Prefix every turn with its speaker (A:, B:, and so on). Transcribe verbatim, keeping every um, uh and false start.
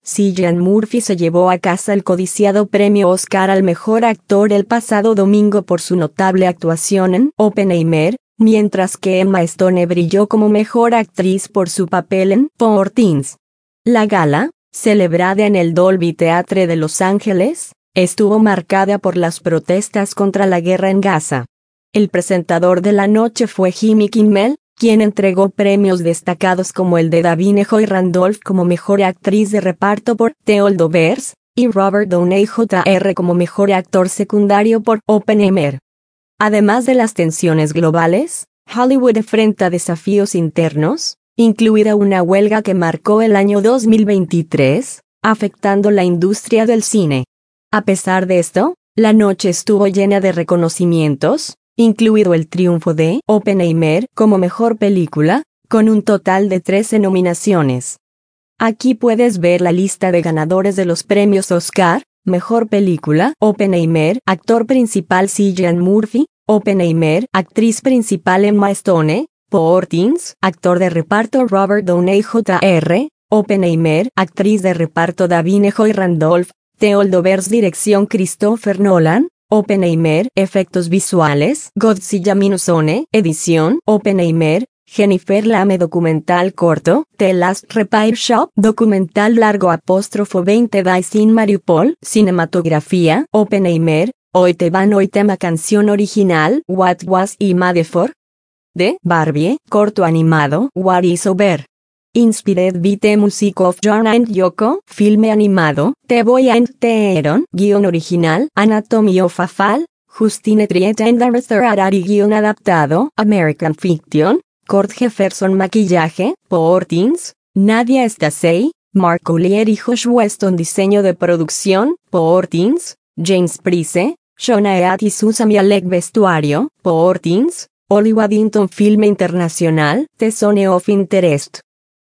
A: Cillian Murphy se llevó a casa el codiciado premio Oscar al mejor actor el pasado domingo por su notable actuación en Oppenheimer, mientras que Emma Stone brilló como mejor actriz por su papel en Poor Things. La gala, celebrada en el Dolby Theatre de Los Ángeles, estuvo marcada por las protestas contra la guerra en Gaza. El presentador de la noche fue Jimmy Kimmel, quien entregó premios destacados como el de Davine Joy Randolph como mejor actriz de reparto por The Holdovers, y Robert Downey junior como mejor actor secundario por Oppenheimer. Además de las tensiones globales, Hollywood enfrenta desafíos internos, incluida una huelga que marcó el año dos mil veintitrés, afectando la industria del cine. A pesar de esto, la noche estuvo llena de reconocimientos, incluido el triunfo de Oppenheimer como mejor película, con un total de trece nominaciones. Aquí puedes ver la lista de ganadores de los premios Oscar: mejor película, Oppenheimer; actor principal Cillian Murphy, Oppenheimer; actriz principal Emma Stone, Poor Things; actor de reparto Robert Downey junior, Oppenheimer; actriz de reparto Davine Joy Randolph, The Holdovers; dirección Christopher Nolan, Oppenheimer; efectos visuales Godzilla minus one; edición Oppenheimer; Jennifer Lame; documental corto The Last Repair Shop; documental largo apóstrofo veinte Days in Mariupol; cinematografía Oppenheimer; Hoy te van hoy tema; canción original What Was I Made For? De Barbie; corto animado What Is Over? Inspired by the Music of John and Yoko; filme animado The Boy and the Heron; guión original Anatomy of a Fall; Justine Triet and Arthur Harari; guión adaptado American Fiction; Cord Jefferson; maquillaje Poor Things, Nadia Stasey, Mark Collier y Josh Weston; diseño de producción Poor Things, James Price, Shona Eat y Susan Bialek; vestuario Poor Things, Ollie Waddington; filme internacional The Zone of Interest.